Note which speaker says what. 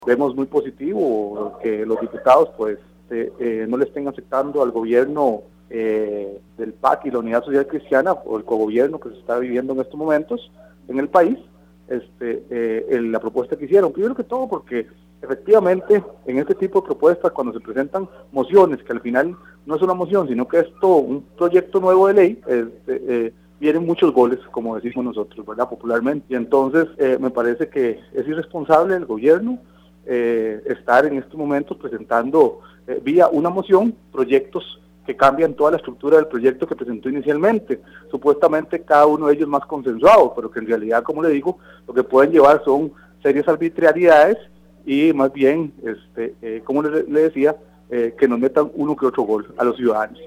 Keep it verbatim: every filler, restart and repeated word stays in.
Speaker 1: Vemos muy positivo que los diputados pues eh, eh, no le estén aceptando al gobierno eh, del P A C y la Unidad Social Cristiana o el cogobierno que se está viviendo en estos momentos en el país, este, eh, el, la propuesta que hicieron. Primero que todo porque efectivamente en este tipo de propuestas, cuando se presentan mociones, que al final no es una moción, sino que es todo un proyecto nuevo de ley, este, eh, vienen muchos goles, como decimos nosotros, ¿verdad?, popularmente. Y entonces eh, me parece que es irresponsable el gobierno eh, estar en estos momentos presentando eh, vía una moción proyectos que cambian toda la estructura del proyecto que presentó inicialmente, supuestamente cada uno de ellos más consensuado, pero que en realidad, como le digo, lo que pueden llevar son serias arbitrariedades y más bien, este, eh, como le, le decía, eh, que nos metan uno que otro gol a los ciudadanos.